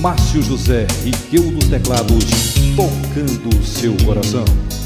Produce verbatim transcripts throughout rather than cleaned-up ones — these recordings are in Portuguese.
Márcio José Riqueu nos teclados, tocando seu coração.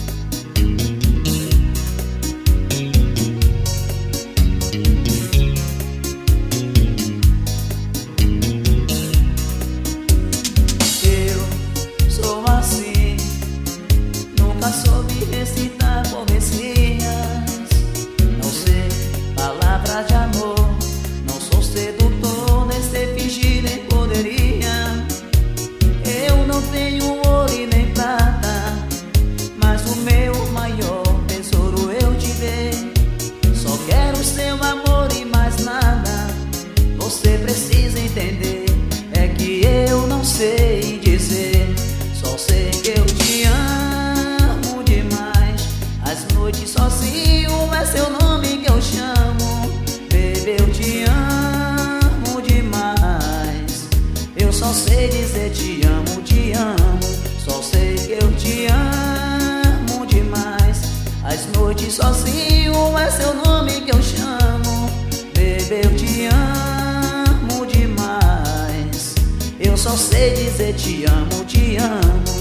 Eu sou assim, nunca soube recitar poesias, não sei palavras de amor, não sou sedutor, nem sei fingir, nem poderia. Eu não tenho ouro e nem prata, mas o meu maior tesouro eu te dei. Só quero seu amor e mais nada. Você precisa entender, é que eu não sei dizer. Só sei que eu te amo demais. As noites sozinho é seu nome que eu chamo. Baby, eu te amo demais. Eu só sei dizer te amo, te amo. Só sei que eu te amo demais. As noites sozinho é seu nome que eu chamo. Baby, eu te amo demais. Eu só sei dizer te amo, te amo.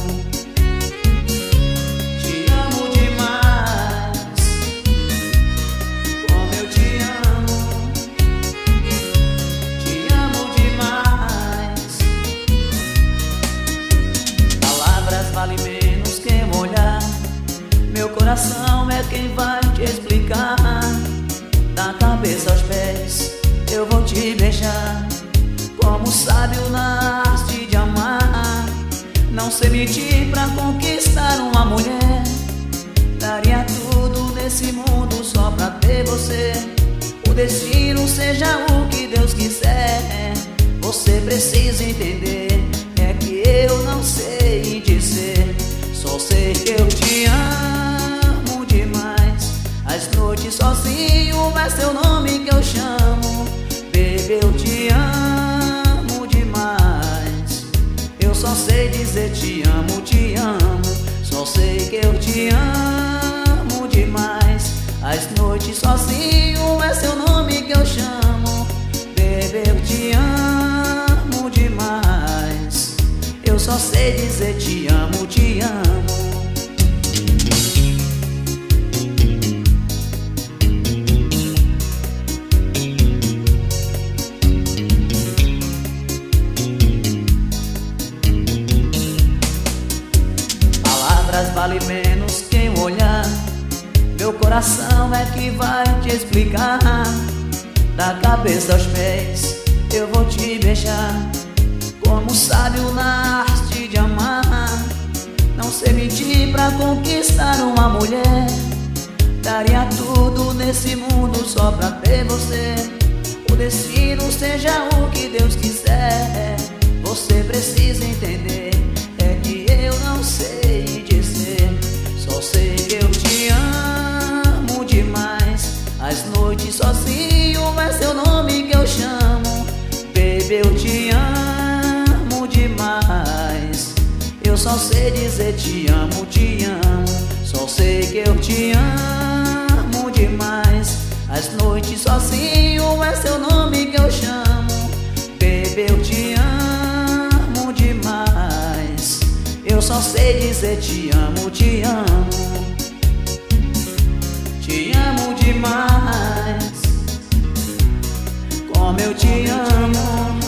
Te amo demais. Como eu te amo. Te amo demais. Palavras valem menos que um olhar. Meu coração é quem vai te explicar. Da cabeça aos pés eu vou te beijar, como sábio na arte de amar. Não sei mentir pra conquistar uma mulher. Daria tudo nesse mundo só pra ter você. O destino seja o que Deus quiser. Você precisa entender, é que eu não sei dizer. Só sei que eu te amo demais. As noites sozinho é seu nome que eu chamo. Baby, eu te amo demais. Eu só sei dizer te amo, te amo. Só sei que eu te amo demais. As noites sozinho é seu nome que eu chamo. Baby, eu te amo demais. Eu só sei dizer te amo, te amo. Vale menos que um olhar. Meu coração é que vai te explicar. Da cabeça aos pés eu vou te beijar, como sábio na arte de amar. Não sei mentir pra conquistar uma mulher. Daria tudo nesse mundo só pra ter você. O destino seja o que Deus quiser. Você precisa entender, é que eu não sei dizer. Só sei que eu te amo demais. As noites sozinho é seu nome que eu chamo. Baby, eu te amo demais. Eu só sei dizer te amo, te amo. Só sei que eu te amo demais. As noites sozinho é seu nome que eu chamo. Baby, eu te amo demais. Eu só sei dizer te amo, te amo. Te amo demais. Como eu te amo.